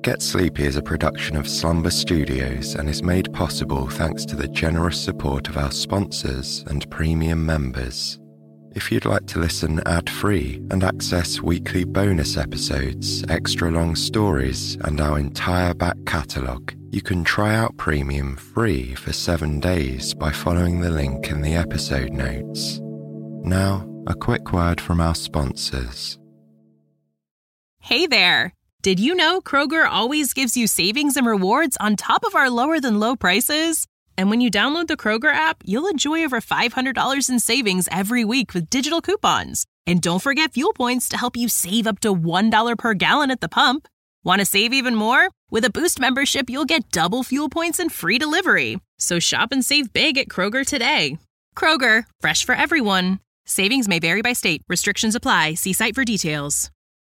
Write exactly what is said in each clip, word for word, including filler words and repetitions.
Get Sleepy is a production of Slumber Studios and is made possible thanks to the generous support of our sponsors and premium members. If you'd like to listen ad-free and access weekly bonus episodes, extra long stories, and our entire back catalogue, you can try out Premium free for seven days by following the link in the episode notes. Now, a quick word from our sponsors. Hey there! Did you know Kroger always gives you savings and rewards on top of our lower-than-low prices? And when you download the Kroger app, you'll enjoy over five hundred dollars in savings every week with digital coupons. And don't forget fuel points to help you save up to one dollar per gallon at the pump. Want to save even more? With a Boost membership, you'll get double fuel points and free delivery. So shop and save big at Kroger today. Kroger, fresh for everyone. Savings may vary by state. Restrictions apply. See site for details.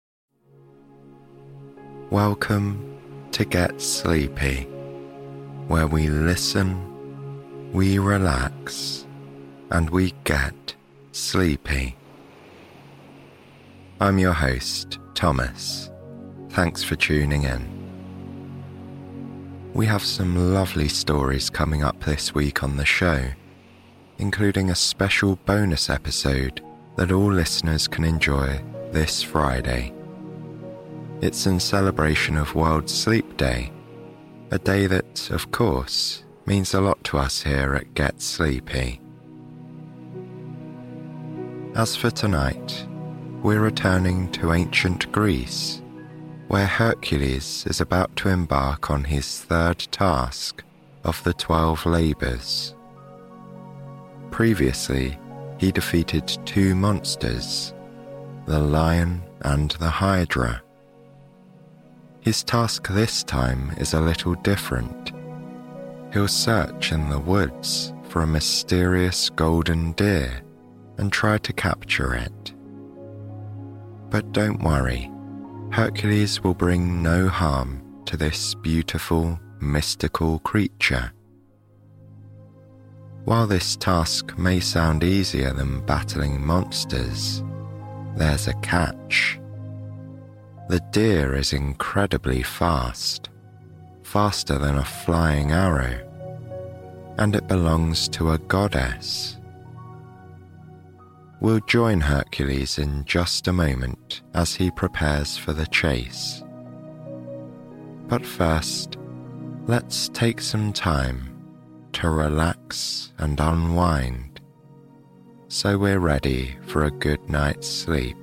Welcome to Get Sleepy, where we listen, we relax, and we get sleepy. I'm your host, Thomas. Thanks for tuning in. We have some lovely stories coming up this week on the show, including a special bonus episode that all listeners can enjoy this Friday. It's in celebration of World Sleep Day, a day that, of course, means a lot to us here at Get Sleepy. As for tonight, we're returning to ancient Greece, where Hercules is about to embark on his third task of the twelve labours. Previously, he defeated two monsters, the lion and the hydra. His task this time is a little different. He'll search in the woods for a mysterious golden deer and try to capture it. But don't worry, Hercules will bring no harm to this beautiful, mystical creature. While this task may sound easier than battling monsters, there's a catch. The deer is incredibly fast, faster than a flying arrow, and it belongs to a goddess. We'll join Hercules in just a moment as he prepares for the chase. But first, let's take some time to relax and unwind, so we're ready for a good night's sleep.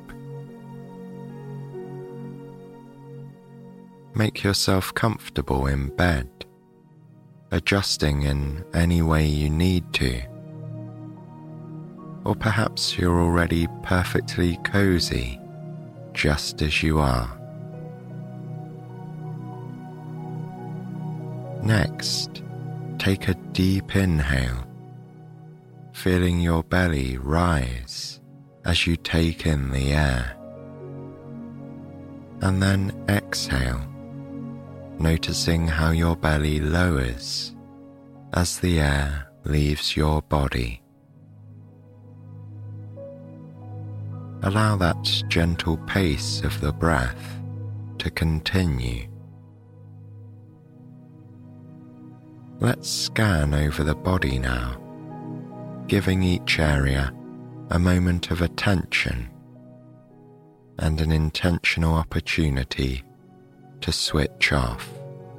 Make yourself comfortable in bed, adjusting in any way you need to. Or perhaps you're already perfectly cozy, just as you are. Next, take a deep inhale, feeling your belly rise as you take in the air. And then exhale, noticing how your belly lowers as the air leaves your body. Allow that gentle pace of the breath to continue. Let's scan over the body now, giving each area a moment of attention and an intentional opportunity to switch off.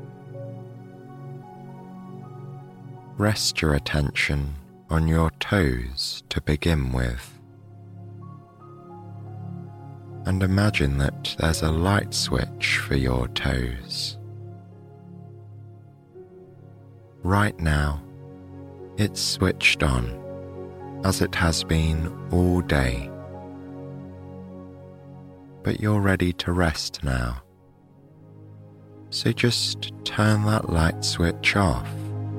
Rest your attention on your toes to begin with, and imagine that there's a light switch for your toes. Right now, it's switched on, as it has been all day. But you're ready to rest now. So just turn that light switch off,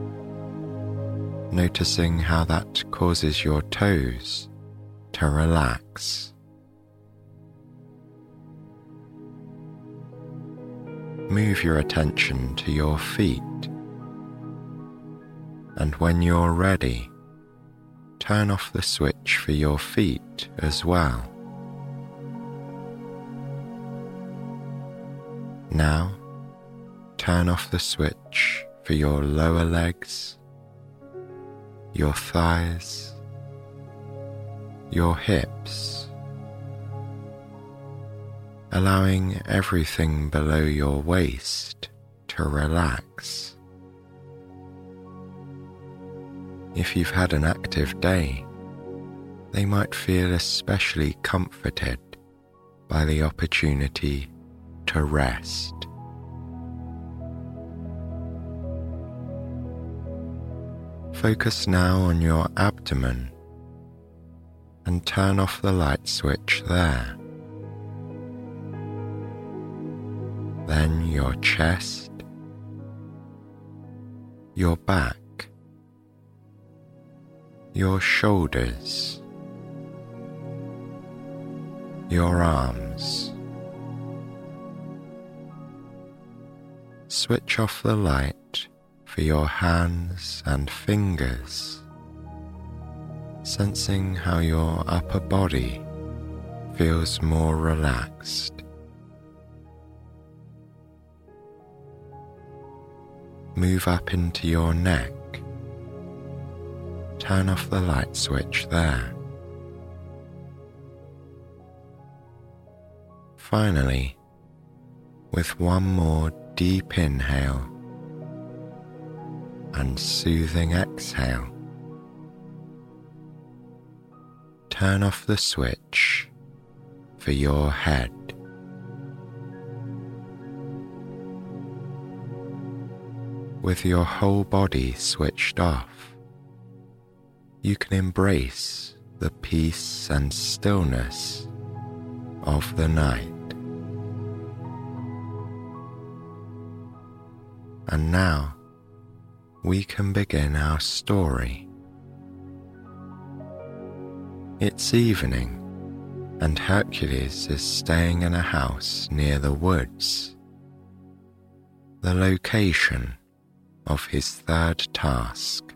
noticing how that causes your toes to relax. Move your attention to your feet, and when you're ready, turn off the switch for your feet as well. Now, turn off the switch for your lower legs, your thighs, your hips, allowing everything below your waist to relax. If you've had an active day, they might feel especially comforted by the opportunity to rest. Focus now on your abdomen and turn off the light switch there. Then your chest, your back, your shoulders, your arms. Switch off the light for your hands and fingers, sensing how your upper body feels more relaxed. Move up into your neck. Turn off the light switch there. Finally, with one more deep inhale and soothing exhale, turn off the switch for your head. With your whole body switched off, you can embrace the peace and stillness of the night. And now we can begin our story. It's evening, and Hercules is staying in a house near the woods, the location of his third task.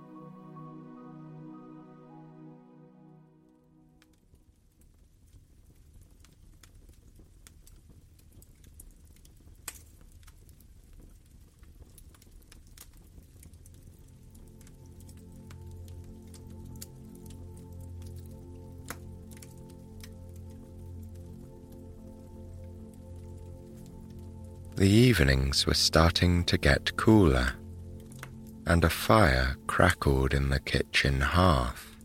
The evenings were starting to get cooler, and a fire crackled in the kitchen hearth.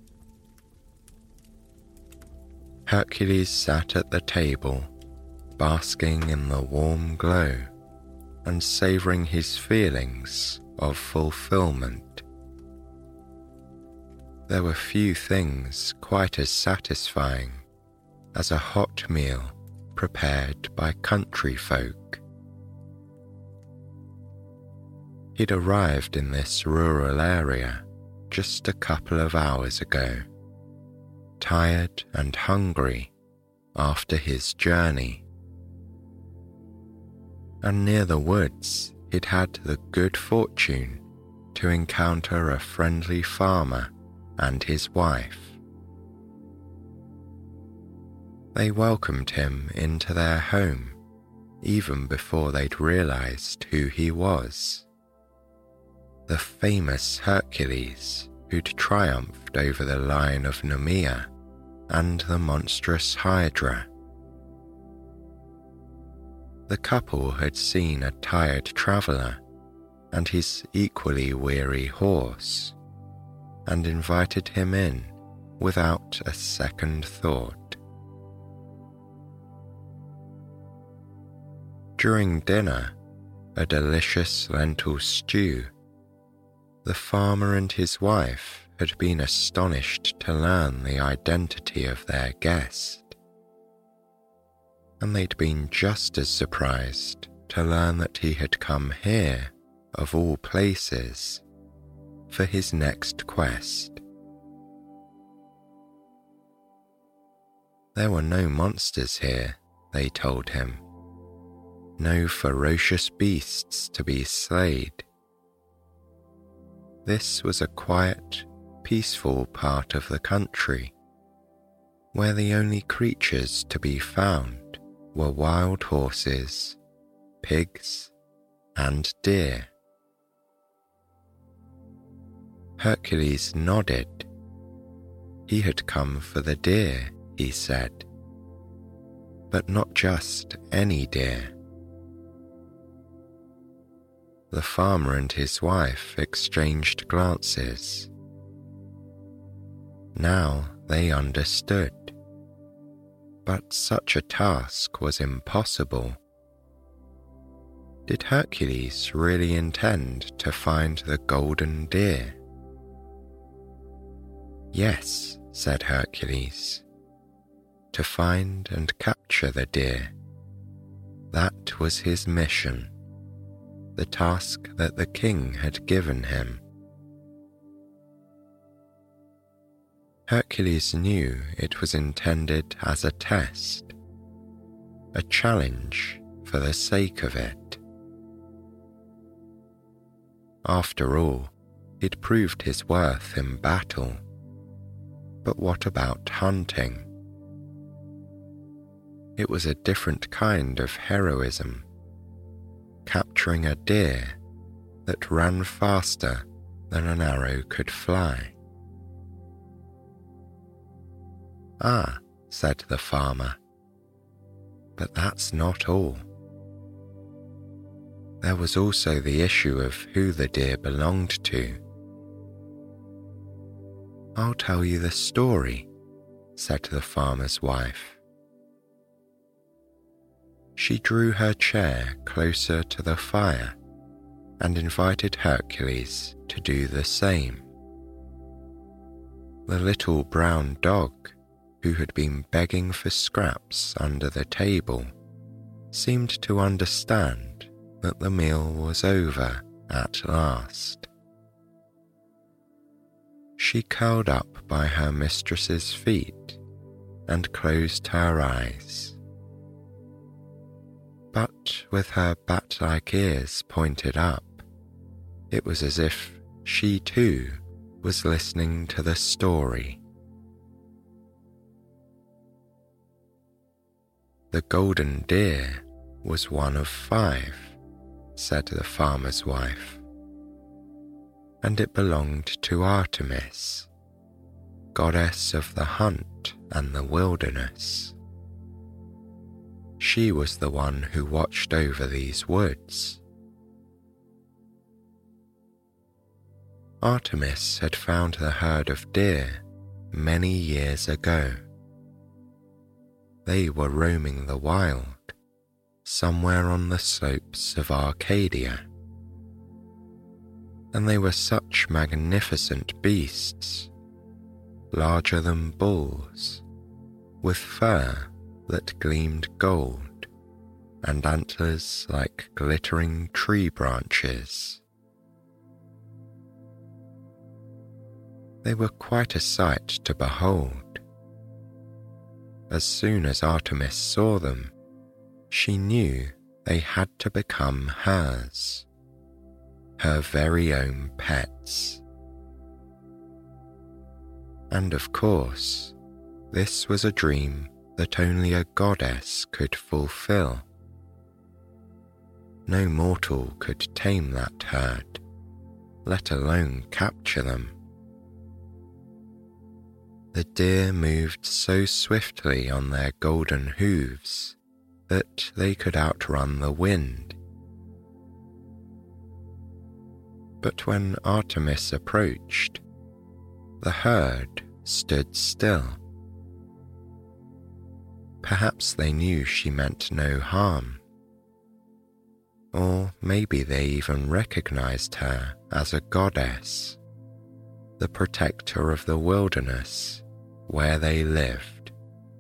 Hercules sat at the table, basking in the warm glow and savouring his feelings of fulfillment. There were few things quite as satisfying as a hot meal prepared by country folk. He'd arrived in this rural area just a couple of hours ago, tired and hungry after his journey. And near the woods, he'd had the good fortune to encounter a friendly farmer and his wife. They welcomed him into their home even before they'd realized who he was. The famous Hercules who'd triumphed over the Lion of Nemea and the monstrous Hydra. The couple had seen a tired traveller and his equally weary horse, and invited him in without a second thought. During dinner, a delicious lentil stew, the farmer and his wife had been astonished to learn the identity of their guest, and they'd been just as surprised to learn that he had come here, of all places, for his next quest. There were no monsters here, they told him, no ferocious beasts to be slayed. This was a quiet, peaceful part of the country, where the only creatures to be found were wild horses, pigs, and deer. Hercules nodded. He had come for the deer, he said, but not just any deer. The farmer and his wife exchanged glances. Now they understood, but such a task was impossible. Did Hercules really intend to find the golden deer? Yes, said Hercules, to find and capture the deer. That was his mission, the task that the king had given him. Hercules knew it was intended as a test, a challenge for the sake of it. After all, he'd proved his worth in battle. But what about hunting? It was a different kind of heroism, capturing a deer that ran faster than an arrow could fly. Ah, said the farmer, but that's not all. There was also the issue of who the deer belonged to. I'll tell you the story, said the farmer's wife. She drew her chair closer to the fire and invited Hercules to do the same. The little brown dog, who had been begging for scraps under the table, seemed to understand that the meal was over at last. She curled up by her mistress's feet and closed her eyes. But with her bat-like ears pointed up, it was as if she too was listening to the story. The golden deer was one of five, said the farmer's wife, and it belonged to Artemis, goddess of the hunt and the wilderness. She was the one who watched over these woods. Artemis had found the herd of deer many years ago. They were roaming the wild, somewhere on the slopes of Arcadia. And they were such magnificent beasts, larger than bulls, with fur that gleamed gold and antlers like glittering tree branches. They were quite a sight to behold. As soon as Artemis saw them, she knew they had to become hers, her very own pets. And of course, this was a dream that only a goddess could fulfill. No mortal could tame that herd, let alone capture them. The deer moved so swiftly on their golden hooves that they could outrun the wind. But when Artemis approached, the herd stood still. Perhaps they knew she meant no harm, or maybe they even recognized her as a goddess, the protector of the wilderness where they lived.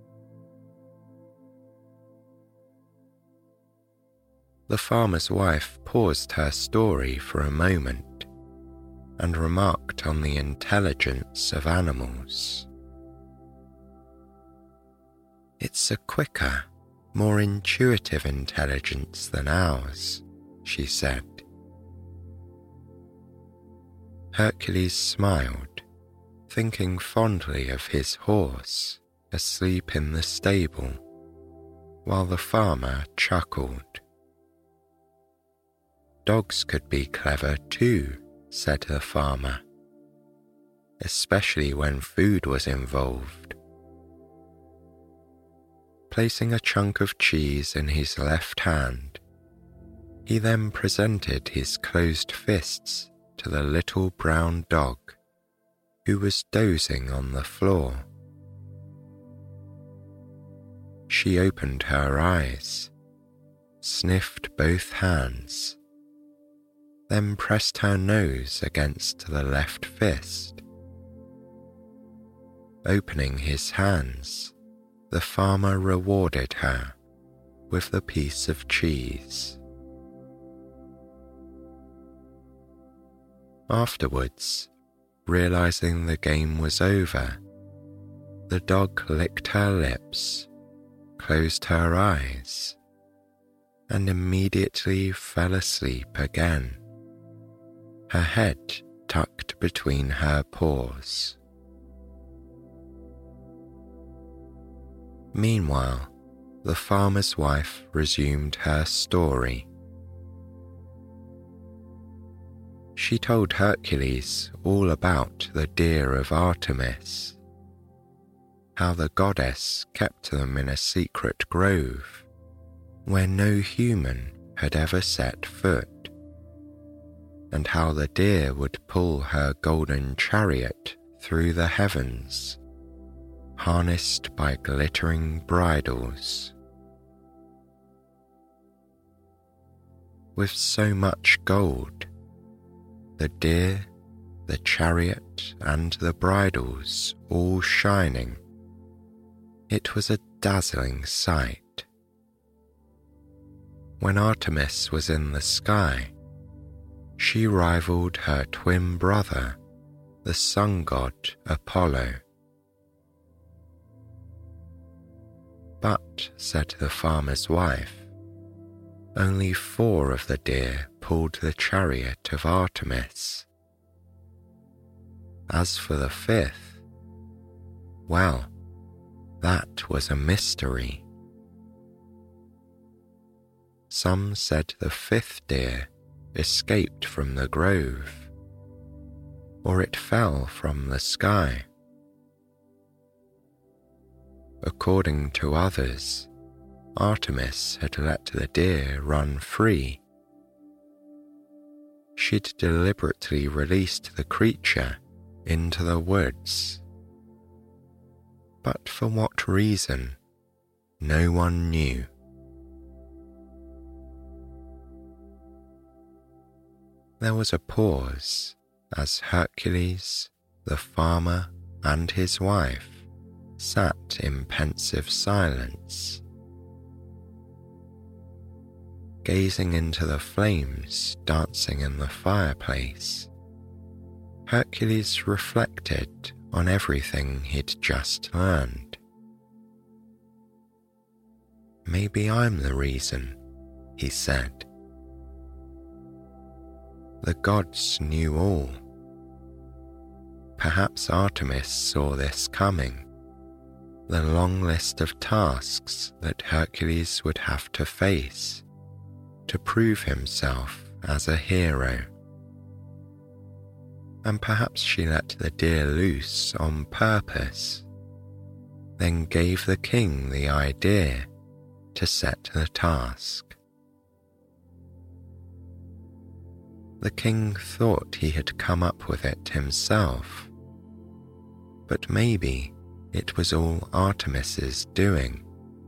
The farmer's wife paused her story for a moment and remarked on the intelligence of animals. It's a quicker, more intuitive intelligence than ours, she said. Hercules smiled, thinking fondly of his horse asleep in the stable, while the farmer chuckled. dogs could be clever too, said the farmer, especially when food was involved. Placing a chunk of cheese in his left hand, he then presented his closed fists to the little brown dog, who was dozing on the floor. She opened her eyes, sniffed both hands, then pressed her nose against the left fist. Opening his hands, the farmer rewarded her with the piece of cheese. Afterwards, realizing the game was over, the dog licked her lips, closed her eyes, and immediately fell asleep again, her head tucked between her paws. Meanwhile, the farmer's wife resumed her story. She told Hercules all about the deer of Artemis, how the goddess kept them in a secret grove where no human had ever set foot, and how the deer would pull her golden chariot through the heavens, harnessed by glittering bridles. With so much gold, the deer, the chariot, and the bridles all shining, it was a dazzling sight. When Artemis was in the sky, she rivaled her twin brother, the sun god Apollo. But, said the farmer's wife, only four of the deer pulled the chariot of Artemis. As for the fifth, well, that was a mystery. Some said the fifth deer escaped from the grove, or it fell from the sky. According to others, Artemis had let the deer run free. She'd deliberately released the creature into the woods. But for what reason, no one knew. There was a pause as Hercules, the farmer, and his wife sat in pensive silence, gazing into the flames dancing in the fireplace. Hercules reflected on everything he'd just learned. Maybe I'm the reason, he said. The gods knew all. Perhaps Artemis saw this coming, the long list of tasks that Hercules would have to face to prove himself as a hero. And perhaps she let the deer loose on purpose, then gave the king the idea to set the task. The king thought he had come up with it himself, but maybe it was all Artemis's doing.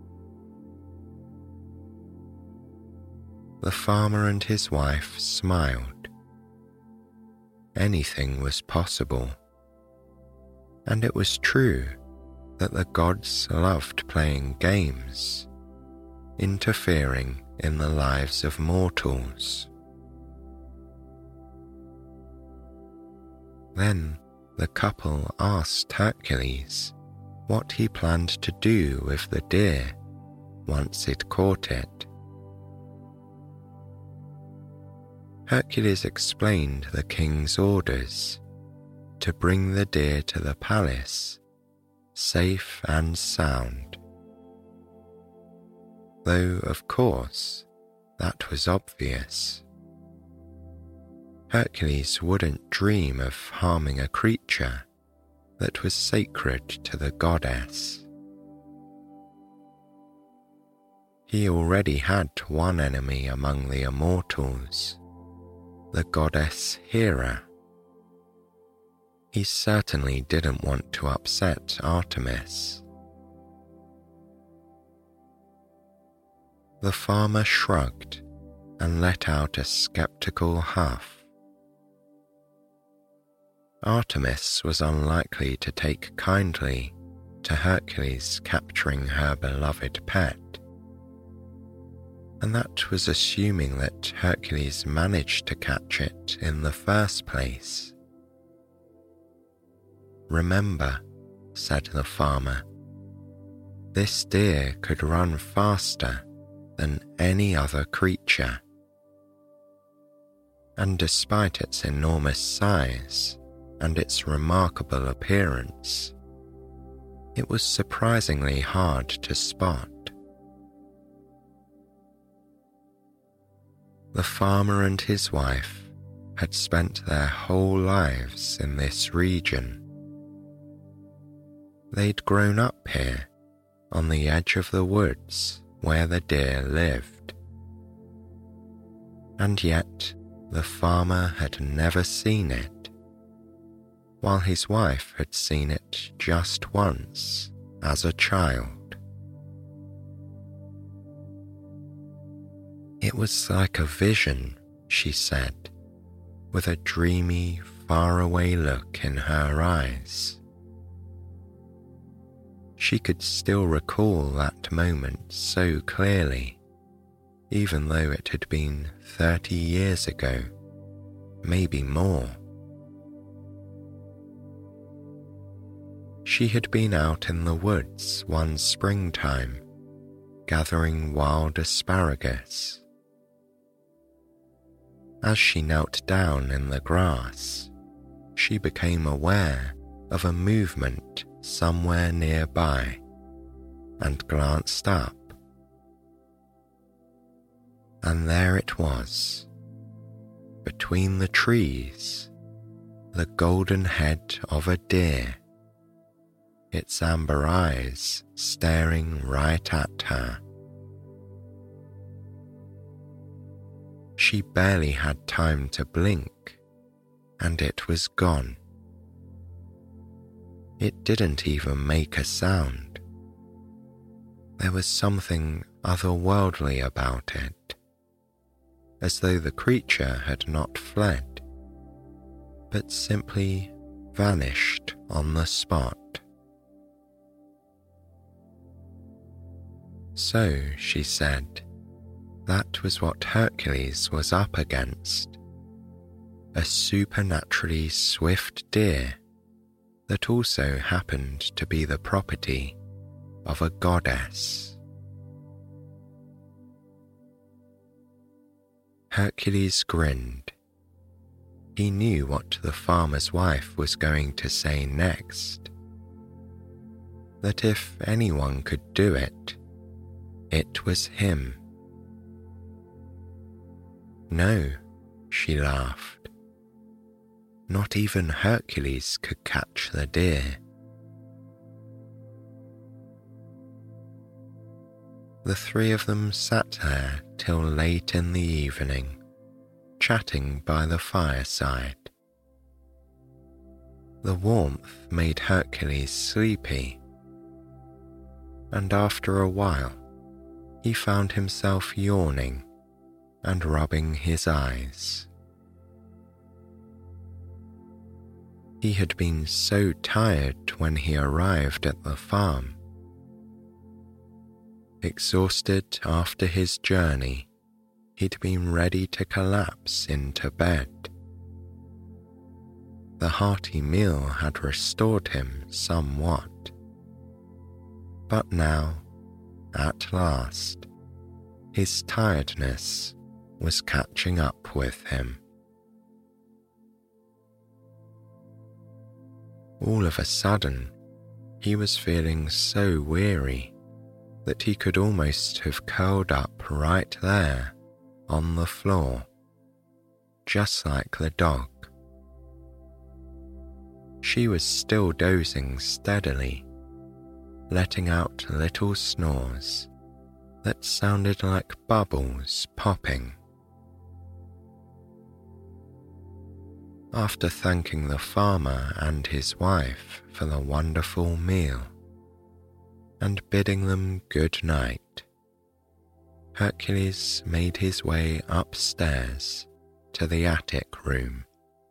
The farmer and his wife smiled. Anything was possible, and it was true that the gods loved playing games, interfering in the lives of mortals. Then the couple asked Hercules what he planned to do with the deer once he'd caught it. Hercules explained the king's orders to bring the deer to the palace, safe and sound. Though, of course, that was obvious. Hercules wouldn't dream of harming a creature that was sacred to the goddess. He already had one enemy among the immortals, the goddess Hera. He certainly didn't want to upset Artemis. The farmer shrugged and let out a skeptical huff. Artemis was unlikely to take kindly to Hercules capturing her beloved pet, and that was assuming that Hercules managed to catch it in the first place. "Remember," said the farmer, "this deer could run faster than any other creature. And despite its enormous size and its remarkable appearance, it was surprisingly hard to spot." The farmer and his wife had spent their whole lives in this region. They'd grown up here, on the edge of the woods where the deer lived. And yet the farmer had never seen it, while his wife had seen it just once as a child. "It was like a vision," she said, with a dreamy, faraway look in her eyes. She could still recall that moment so clearly, even though it had been thirty years ago, maybe more. She had been out in the woods one springtime, gathering wild asparagus. As she knelt down in the grass, she became aware of a movement somewhere nearby and glanced up. And there it was, between the trees, the golden head of a deer, its amber eyes staring right at her. She barely had time to blink, and it was gone. It didn't even make a sound. There was something otherworldly about it, as though the creature had not fled, but simply vanished on the spot. So, she said, that was what Hercules was up against, a supernaturally swift deer that also happened to be the property of a goddess. Hercules grinned. He knew what the farmer's wife was going to say next. That if anyone could do it, it was him. No, she laughed. Not even Hercules could catch the deer. The three of them sat there till late in the evening, chatting by the fireside. The warmth made Hercules sleepy, and after a while he found himself yawning and rubbing his eyes. He had been so tired when he arrived at the farm. Exhausted after his journey, he'd been ready to collapse into bed. The hearty meal had restored him somewhat. But now, at last, his tiredness was catching up with him. All of a sudden, he was feeling so weary that he could almost have curled up right there on the floor, just like the dog. She was still dozing steadily, letting out little snores that sounded like bubbles popping. After thanking the farmer and his wife for the wonderful meal and bidding them good night, Hercules made his way upstairs to the attic room.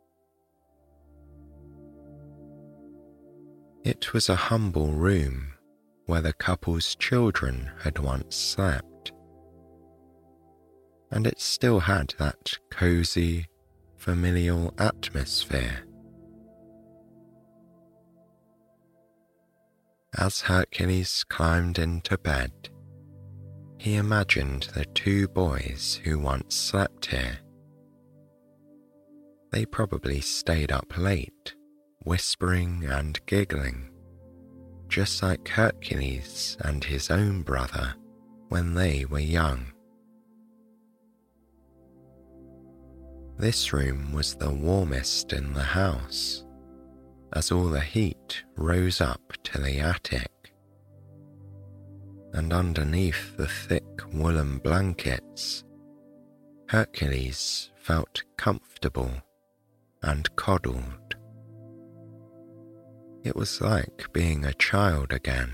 It was a humble room where the couple's children had once slept, and it still had that cozy, familial atmosphere. As Hercules climbed into bed, he imagined the two boys who once slept here. They probably stayed up late, whispering and giggling, just like Hercules and his own brother when they were young. This room was the warmest in the house, as all the heat rose up to the attic, and underneath the thick woolen blankets, Hercules felt comfortable and coddled. It was like being a child again.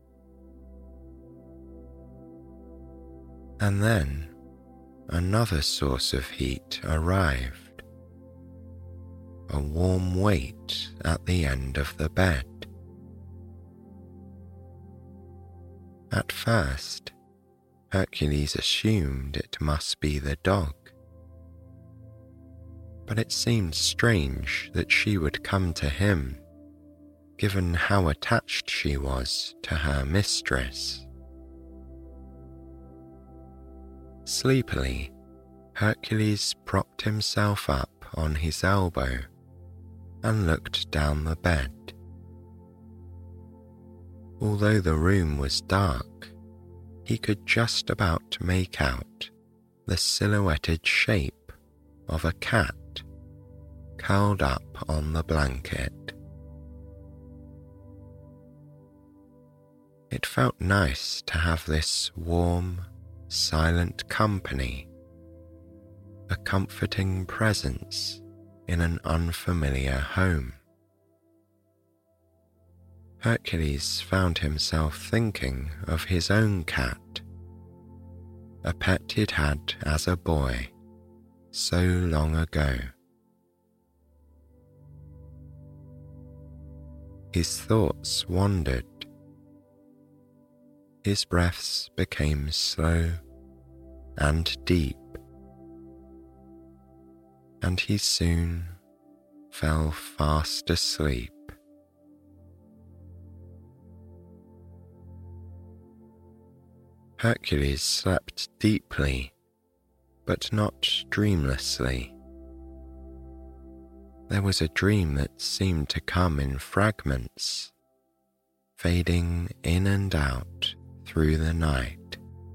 And then another source of heat arrived, a warm weight at the end of the bed. At first, Hercules assumed it must be the dog, but it seemed strange that she would come to him, given how attached she was to her mistress. Sleepily, Hercules propped himself up on his elbow and looked down the bed. Although the room was dark, he could just about make out the silhouetted shape of a cat curled up on the blanket. It felt nice to have this warm, silent company, a comforting presence in an unfamiliar home. Hercules found himself thinking of his own cat, a pet he'd had as a boy so long ago. His thoughts wandered. His breaths became slow and deep, and he soon fell fast asleep. Hercules slept deeply, but not dreamlessly. There was a dream that seemed to come in fragments, fading in and out through the night.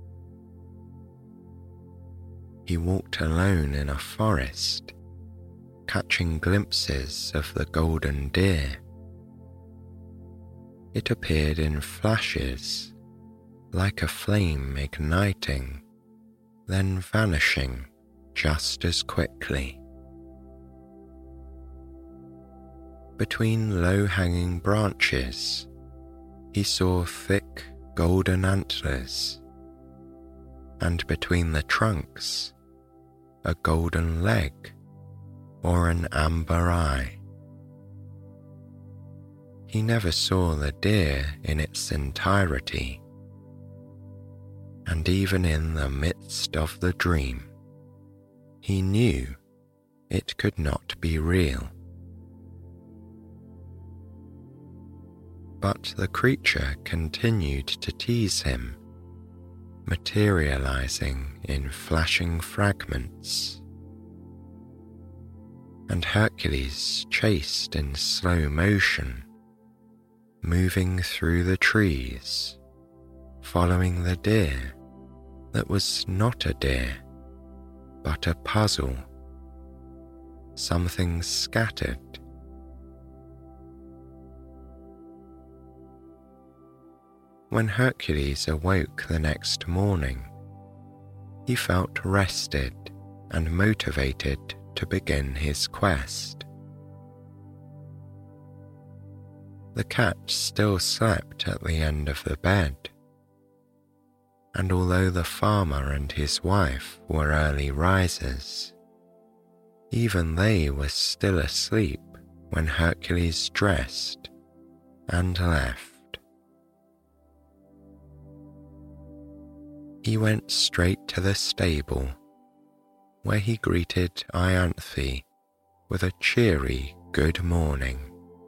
He walked alone in a forest, catching glimpses of the golden deer. It appeared in flashes, like a flame igniting, then vanishing just as quickly. Between low-hanging branches, he saw thick golden antlers, and between the trunks, a golden leg or an amber eye. He never saw the deer in its entirety, and even in the midst of the dream, he knew it could not be real. But the creature continued to tease him, materializing in flashing fragments. And Hercules chased in slow motion, moving through the trees, following the deer that was not a deer, but a puzzle, something scattered. When Hercules awoke the next morning, he felt rested and motivated to begin his quest. The cat still slept at the end of the bed, and although the farmer and his wife were early risers, even they were still asleep when Hercules dressed and left. He went straight to the stable, where he greeted Ianthe with a cheery good morning.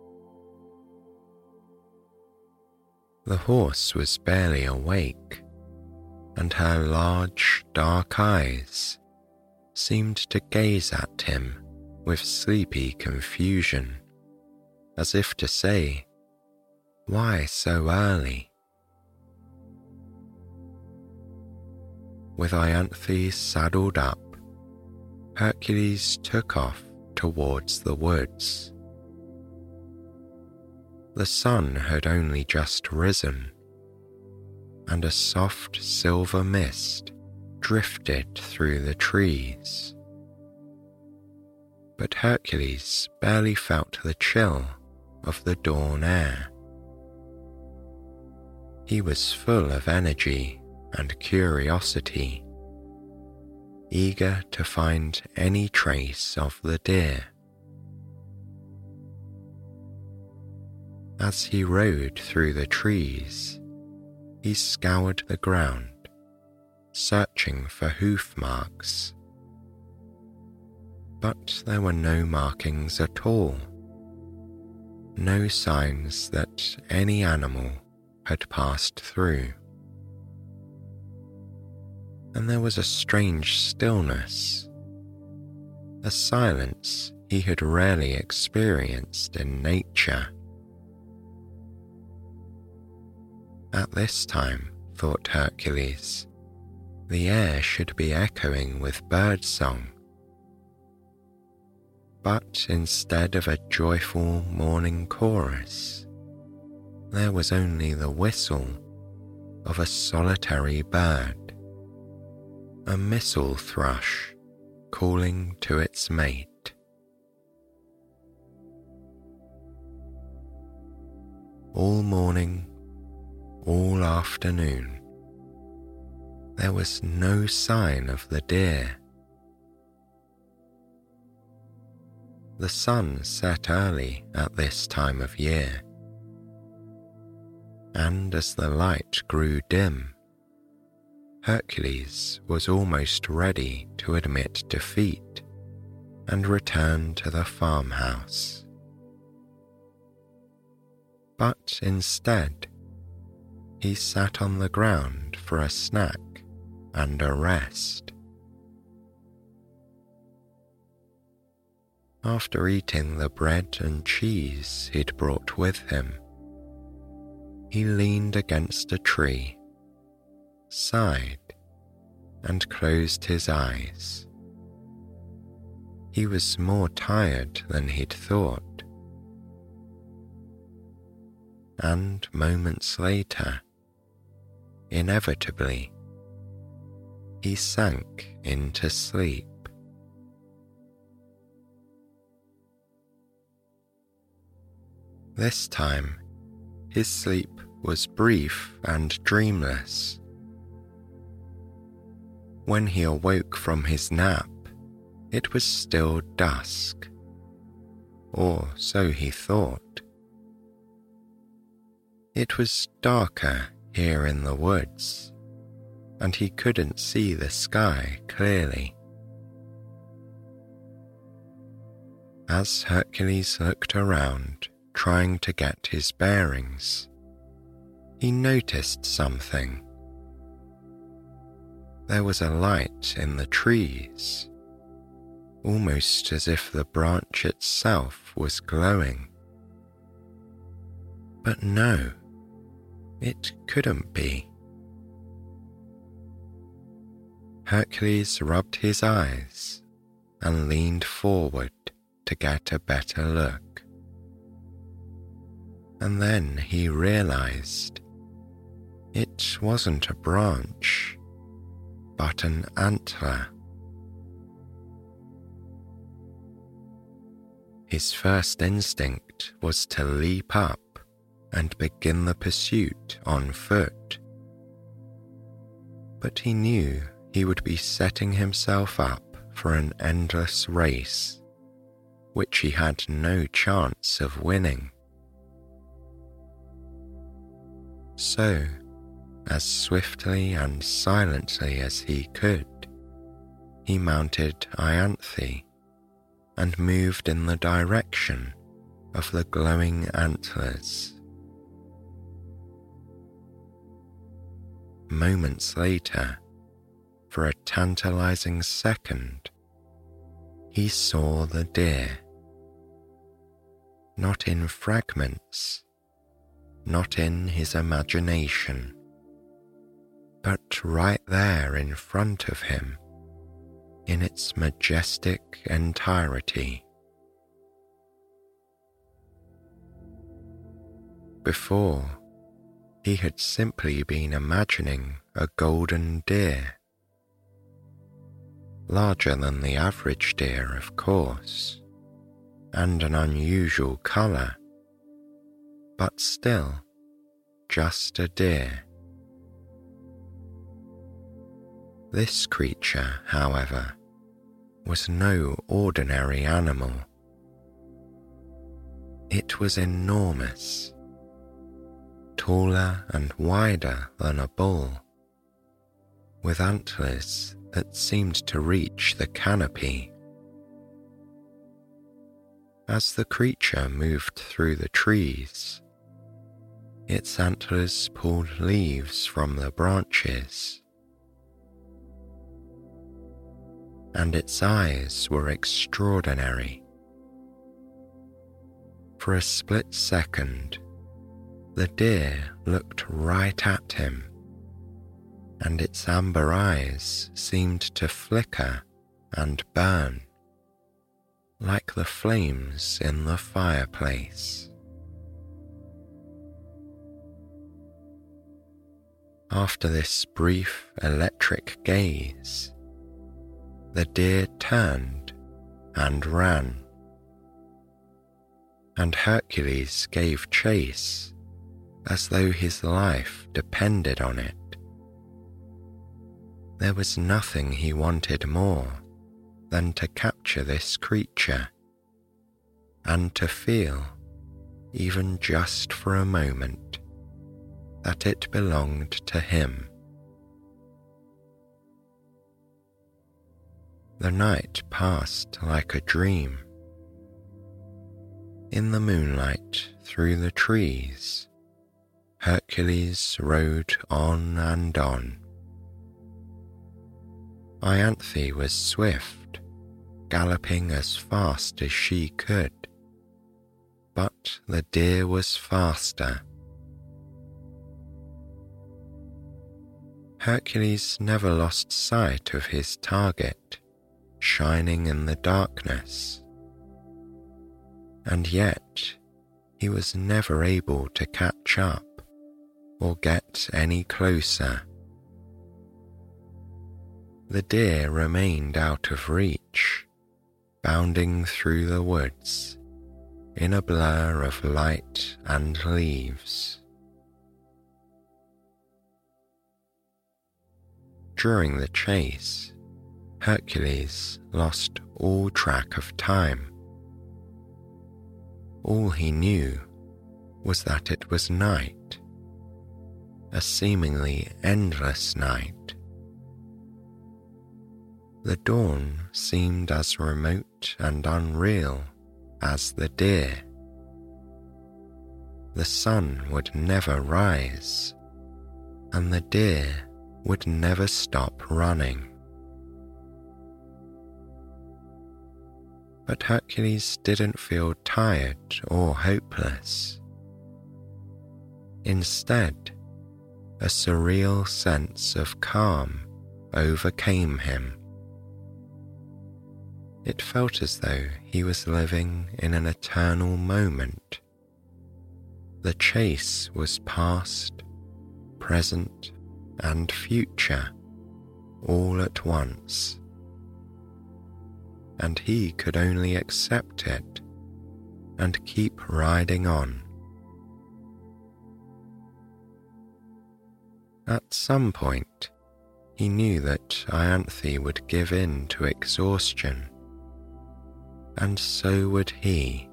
The horse was barely awake, and her large, dark eyes seemed to gaze at him with sleepy confusion, as if to say, "Why so early?" With Ianthe saddled up, Hercules took off towards the woods. The sun had only just risen, and a soft silver mist drifted through the trees. But Hercules barely felt the chill of the dawn air. He was full of energy and curiosity, eager to find any trace of the deer. As he rode through the trees, he scoured the ground, searching for hoof marks. But there were no markings at all, no signs that any animal had passed through. And there was a strange stillness, a silence he had rarely experienced in nature. At this time, thought Hercules, the air should be echoing with birdsong. But instead of a joyful morning chorus, there was only the whistle of a solitary bird, a missel thrush calling to its mate. All morning, all afternoon, there was no sign of the deer. The sun set early at this time of year, and as the light grew dim, Hercules was almost ready to admit defeat and return to the farmhouse. But instead, he sat on the ground for a snack and a rest. After eating the bread and cheese he'd brought with him, he leaned against a tree, sighed, and closed his eyes. He was more tired than he'd thought. And moments later, inevitably, he sank into sleep. This time, his sleep was brief and dreamless. When he awoke from his nap, it was still dusk, or so he thought. It was darker here in the woods, and he couldn't see the sky clearly. As Hercules looked around, trying to get his bearings, he noticed something. There was a light in the trees, almost as if the branch itself was glowing. But no, it couldn't be. Hercules rubbed his eyes and leaned forward to get a better look. And then he realized it wasn't a branch, but an antler. His first instinct was to leap up and begin the pursuit on foot. But he knew he would be setting himself up for an endless race, which he had no chance of winning. So, as swiftly and silently as he could, he mounted Ianthe and moved in the direction of the glowing antlers. Moments later, for a tantalizing second, he saw the deer. Not in fragments, not in his imagination, but right there in front of him, in its majestic entirety. Before, he had simply been imagining a golden deer, larger than the average deer, of course, and an unusual colour, but still just a deer. This creature, however, was no ordinary animal. It was enormous, taller and wider than a bull, with antlers that seemed to reach the canopy. As the creature moved through the trees, its antlers pulled leaves from the branches, and its eyes were extraordinary. For a split second, the deer looked right at him, and its amber eyes seemed to flicker and burn, like the flames in the fireplace. After this brief electric gaze, the deer turned and ran, and Hercules gave chase as though his life depended on it. There was nothing he wanted more than to capture this creature, and to feel, even just for a moment, that it belonged to him. The night passed like a dream. In the moonlight through the trees, Hercules rode on and on. Ianthe was swift, galloping as fast as she could, but the deer was faster. Hercules never lost sight of his target, shining in the darkness, and yet he was never able to catch up or get any closer. The deer remained out of reach, bounding through the woods in a blur of light and leaves. During the chase, Hercules lost all track of time. All he knew was that it was night, a seemingly endless night. The dawn seemed as remote and unreal as the deer. The sun would never rise, and the deer would never stop running. But Hercules didn't feel tired or hopeless. Instead, a surreal sense of calm overcame him. It felt as though he was living in an eternal moment. The chase was past, present, and future, all at once, and he could only accept it and keep riding on. At some point, he knew that Ianthe would give in to exhaustion, and so would he.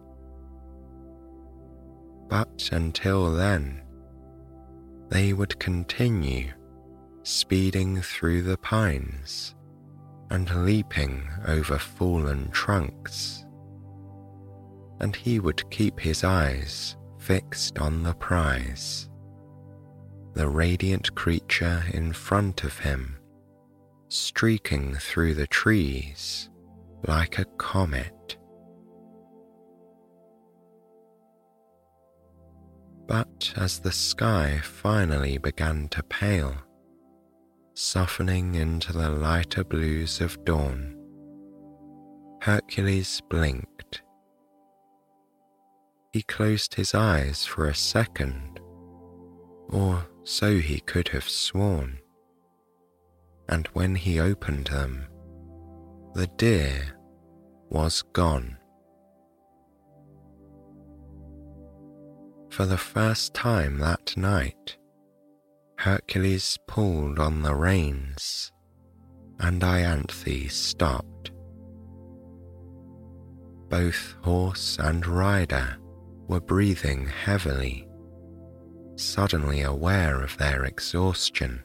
But until then, they would continue speeding through the pines and leaping over fallen trunks, and he would keep his eyes fixed on the prize, the radiant creature in front of him, streaking through the trees like a comet. But as the sky finally began to pale, softening into the lighter blues of dawn, Hercules blinked. He closed his eyes for a second, or so he could have sworn, and when he opened them, the deer was gone. For the first time that night, Hercules pulled on the reins, and Ianthe stopped. Both horse and rider were breathing heavily, suddenly aware of their exhaustion.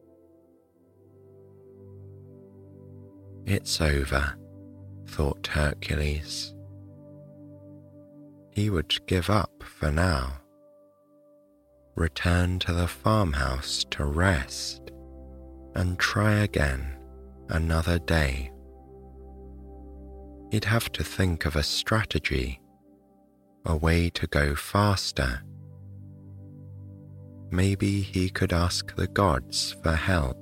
"It's over," thought Hercules. He would give up for now, return to the farmhouse to rest, and try again another day. He'd have to think of a strategy, a way to go faster. Maybe he could ask the gods for help.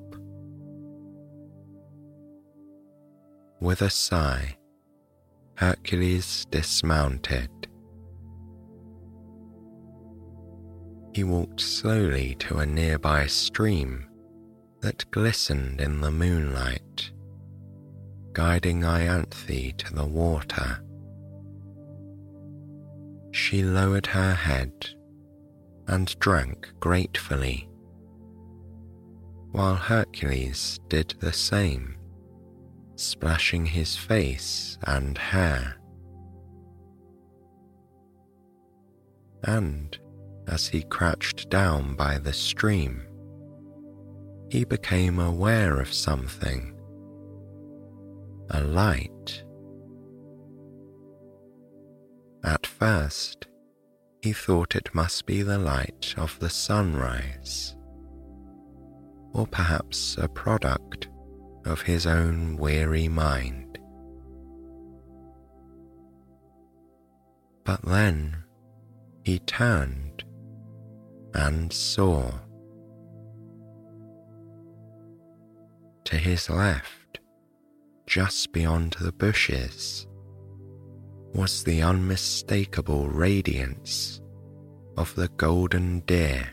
With a sigh, Hercules dismounted. He walked slowly to a nearby stream that glistened in the moonlight, guiding Ianthe to the water. She lowered her head and drank gratefully, while Hercules did the same, splashing his face and hair. And as he crouched down by the stream, he became aware of something, a light. At first, he thought it must be the light of the sunrise, or perhaps a product of his own weary mind. But then he turned and saw. To his left, just beyond the bushes, was the unmistakable radiance of the golden deer.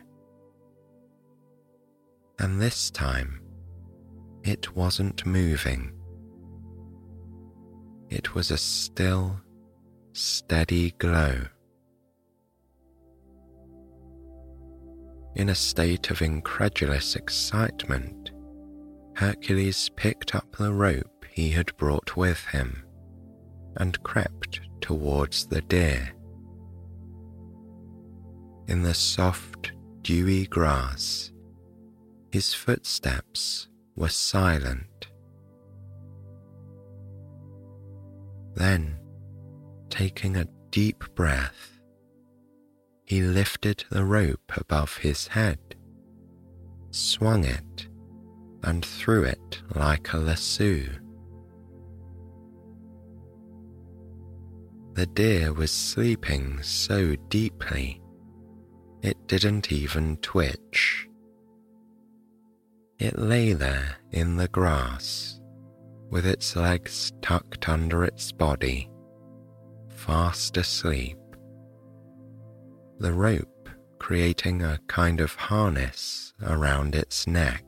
And this time, it wasn't moving. It was a still, steady glow. In a state of incredulous excitement, Hercules picked up the rope he had brought with him and crept towards the deer. In the soft, dewy grass, his footsteps were silent. Then, taking a deep breath, he lifted the rope above his head, swung it, and threw it like a lasso. The deer was sleeping so deeply, it didn't even twitch. It lay there in the grass, with its legs tucked under its body, fast asleep, the rope creating a kind of harness around its neck.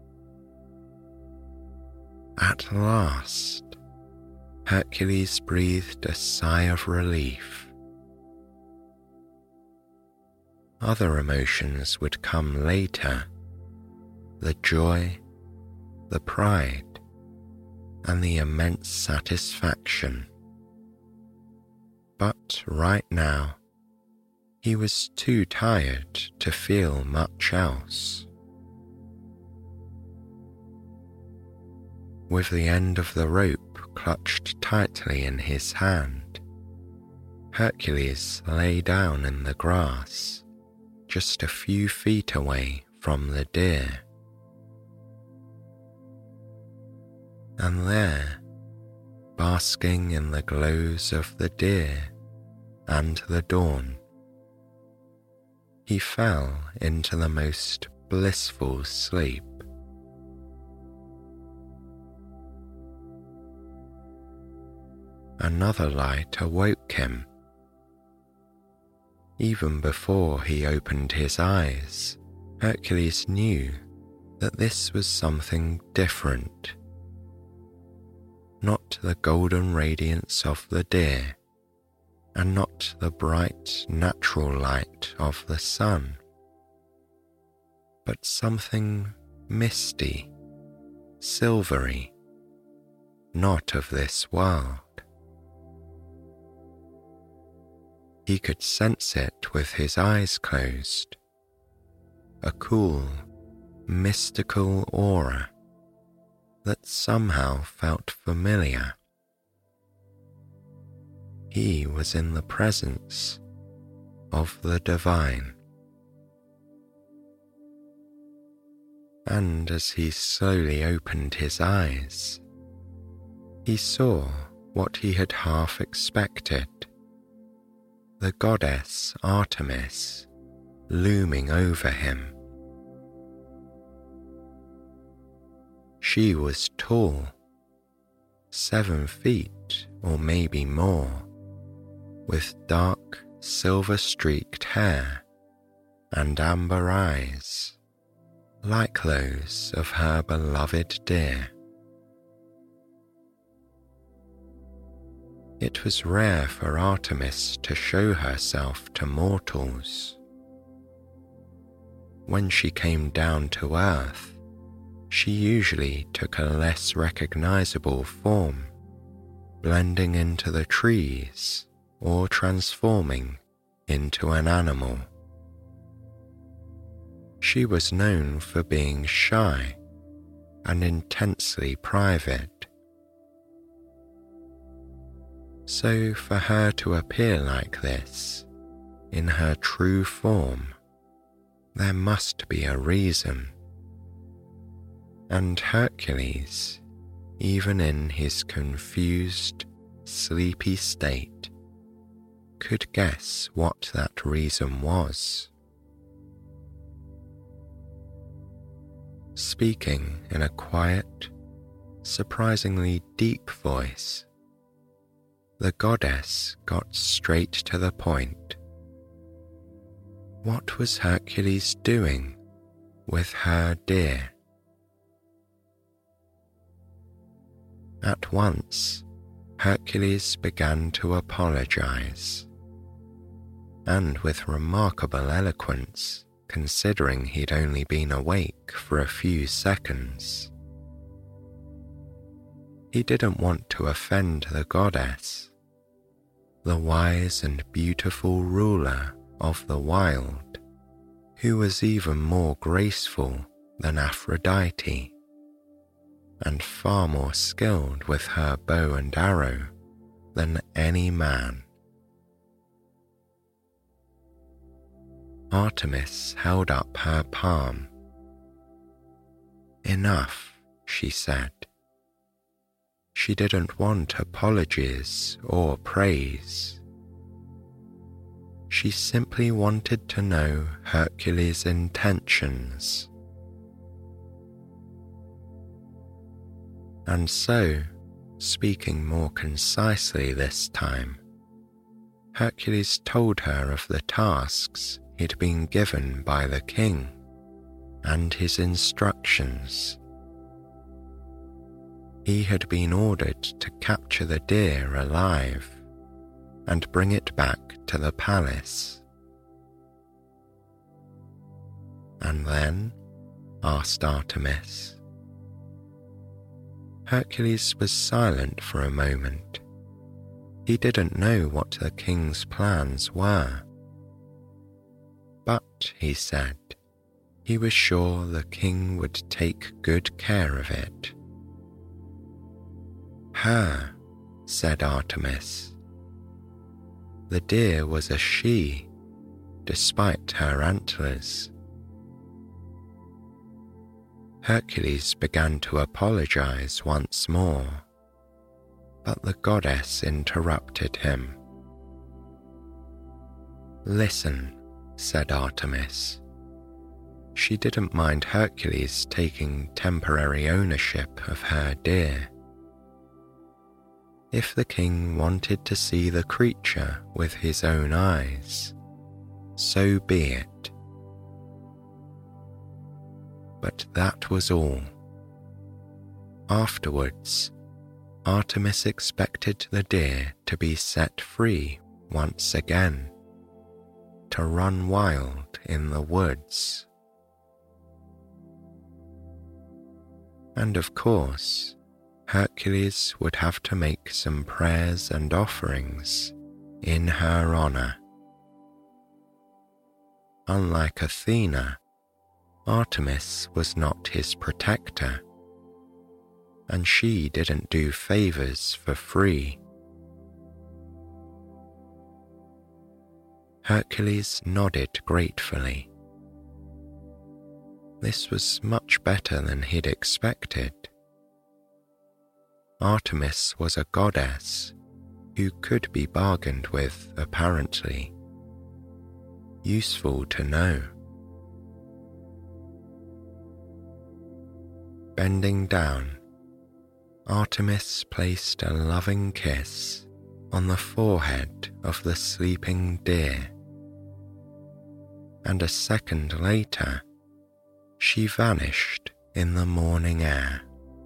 At last, Hercules breathed a sigh of relief. Other emotions would come later, the joy, the pride, and the immense satisfaction. But right now, he was too tired to feel much else. With the end of the rope clutched tightly in his hand, Hercules lay down in the grass, just a few feet away from the deer. And there, basking in the glows of the deer and the dawn, he fell into the most blissful sleep. Another light awoke him. Even before he opened his eyes, Hercules knew that this was something different. Not the golden radiance of the deer, and not the bright natural light of the sun, but something misty, silvery, not of this world. He could sense it with his eyes closed, a cool, mystical aura that somehow felt familiar. He was in the presence of the divine. And as he slowly opened his eyes, he saw what he had half expected, the goddess Artemis looming over him. She was tall, seven feet or maybe more, with dark silver-streaked hair and amber eyes, like those of her beloved deer. It was rare for Artemis to show herself to mortals. When she came down to earth, she usually took a less recognizable form, blending into the trees or transforming into an animal. She was known for being shy and intensely private. So for her to appear like this, in her true form, there must be a reason. And Hercules, even in his confused, sleepy state, could guess what that reason was. Speaking in a quiet, surprisingly deep voice, the goddess got straight to the point. What was Hercules doing with her deer? At once, Hercules began to apologize, and with remarkable eloquence, considering he'd only been awake for a few seconds. He didn't want to offend the goddess, the wise and beautiful ruler of the wild, who was even more graceful than Aphrodite, and far more skilled with her bow and arrow than any man. Artemis held up her palm. "Enough," she said. She didn't want apologies or praise. She simply wanted to know Hercules' intentions. And so, Speaking more concisely this time, Hercules told her of the tasks he'd been given by the king and his instructions. He had been ordered to capture the deer alive and bring it back to the palace. And then? Asked Artemis. Hercules was silent for a moment. He didn't know what the king's plans were. But, he said, he was sure the king would take good care of it. Her, said Artemis. The deer was a she, despite her antlers. Hercules began to apologize once more, but the goddess interrupted him. Listen, said Artemis. She didn't mind Hercules taking temporary ownership of her deer. If the king wanted to see the creature with his own eyes, so be it. But that was all. Afterwards, Artemis expected the deer to be set free once again, to run wild in the woods. And of course, Hercules would have to make some prayers and offerings in her honor. Unlike Athena, Artemis was not his protector, and she didn't do favors for free. Hercules nodded gratefully. This was much better than he'd expected. Artemis was a goddess who could be bargained with, apparently. Useful to know. Bending down, Artemis placed a loving kiss on the forehead of the sleeping deer, and a second later, she vanished in the morning air.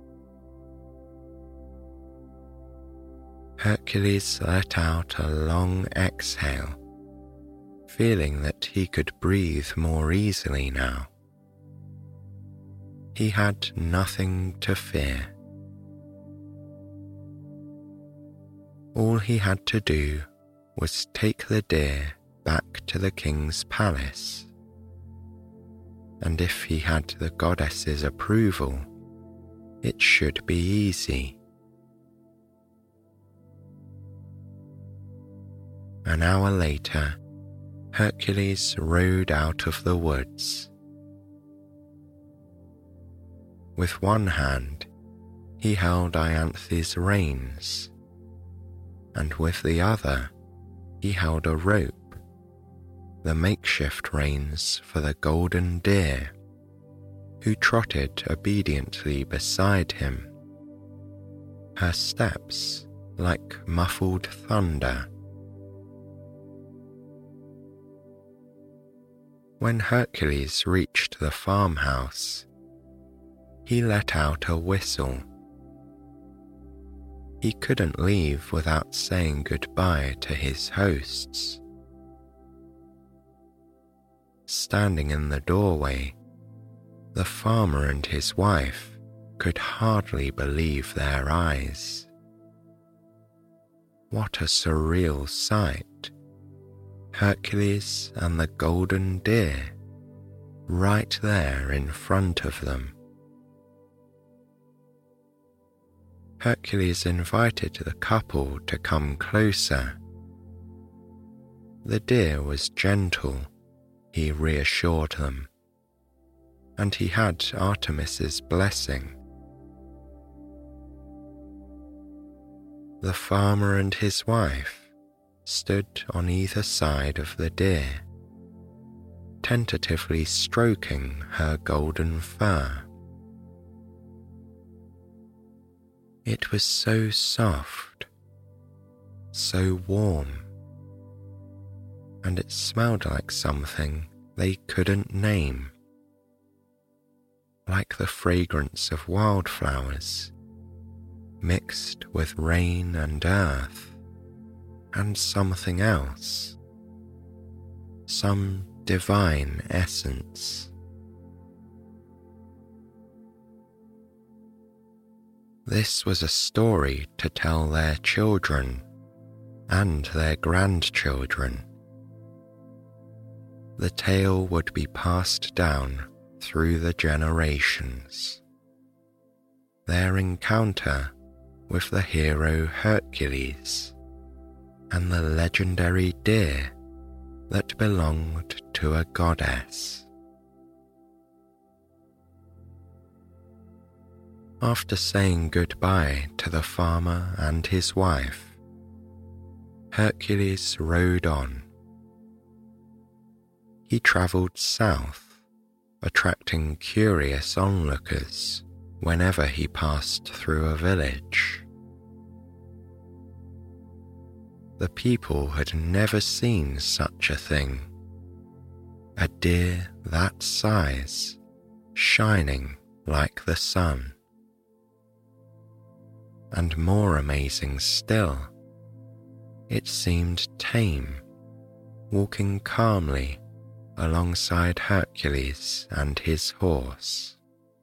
Hercules let out a long exhale, feeling that he could breathe more easily now. He had nothing to fear. All he had to do was take the deer back to the king's palace, and if he had the goddess's approval, it should be easy. An hour later, Hercules rode out of the woods. With one hand, he held Ianthe's reins, and with the other, he held a rope, the makeshift reins for the golden deer, who trotted obediently beside him, her steps like muffled thunder. When Hercules reached the farmhouse, he let out a whistle. He couldn't leave without saying goodbye to his hosts. Standing in the doorway, the farmer and his wife could hardly believe their eyes. What a surreal sight! Hercules and the golden deer, right there in front of them. Hercules invited the couple to come closer. The deer was gentle, he reassured them, and he had Artemis's blessing. The farmer and his wife stood on either side of the deer, tentatively stroking her golden fur. It was so soft, so warm, and it smelled like something they couldn't name, like the fragrance of wildflowers mixed with rain and earth and something else, some divine essence. This was a story to tell their children and their grandchildren. The tale would be passed down through the generations. Their encounter with the hero Hercules and the legendary deer that belonged to a goddess. After saying goodbye to the farmer and his wife, Hercules rode on. He travelled south, attracting curious onlookers whenever he passed through a village. The people had never seen such a thing, a deer that size, shining like the sun. And more amazing still, it seemed tame, walking calmly alongside Hercules and his horse.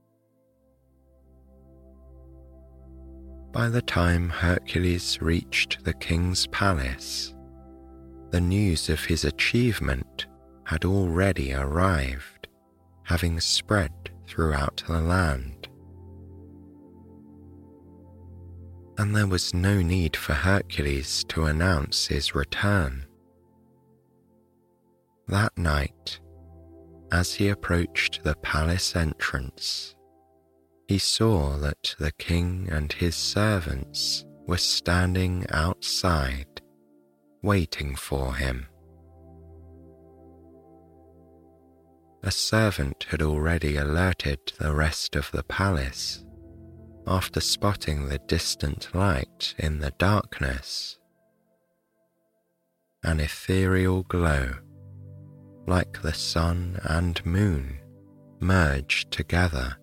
By the time Hercules reached the king's palace, the news of his achievement had already arrived, having spread throughout the land. And there was no need for Hercules to announce his return. That night, as he approached the palace entrance, he saw that the king and his servants were standing outside, waiting for him. A servant had already alerted the rest of the palace after spotting the distant light in the darkness. An ethereal glow, like the sun and moon, merged together.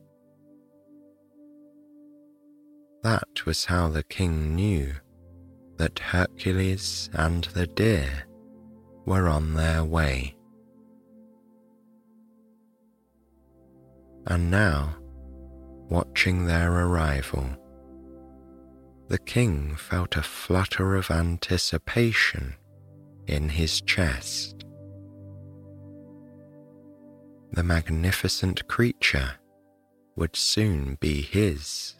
That was how the king knew that Hercules and the deer were on their way. And now, watching their arrival, the king felt a flutter of anticipation in his chest. The magnificent creature would soon be his.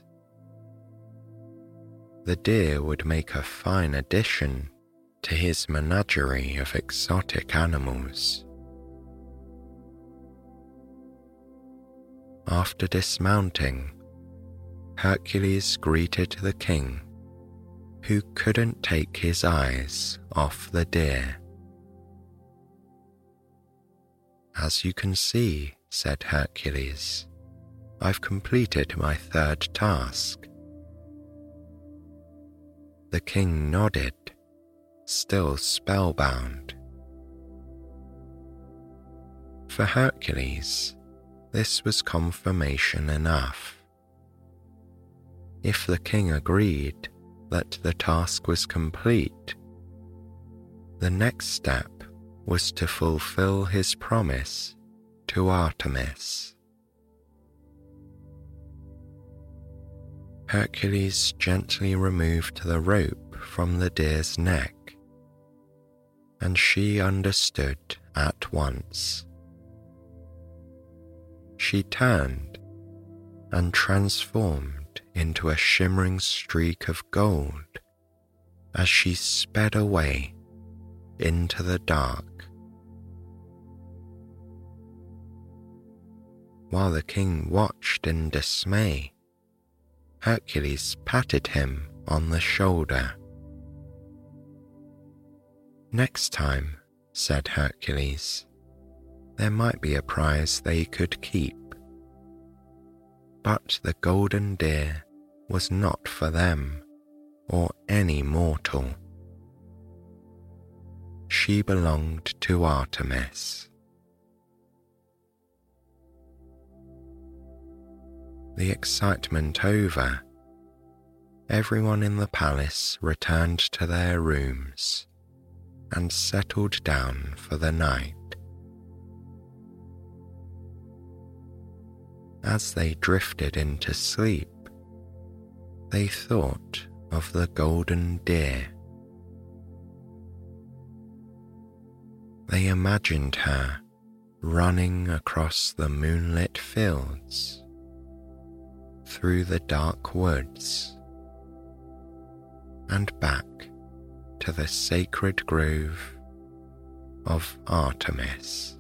The deer would make a fine addition to his menagerie of exotic animals. After dismounting, Hercules greeted the king, who couldn't take his eyes off the deer. "As you can see," said Hercules, "I've completed my third task." The king nodded, still spellbound. For Hercules, this was confirmation enough. If the king agreed that the task was complete, the next step was to fulfill his promise to Artemis. Hercules gently removed the rope from the deer's neck, and she understood at once. She turned and transformed into a shimmering streak of gold as she sped away into the dark. While the king watched in dismay, Hercules patted him on the shoulder. "Next time," said Hercules, "there might be a prize they could keep." But the golden deer was not for them or any mortal. She belonged to Artemis. The excitement over, everyone in the palace returned to their rooms and settled down for the night. As they drifted into sleep, they thought of the golden deer. They imagined her running across the moonlit fields, through the dark woods, and back to the sacred grove of Artemis.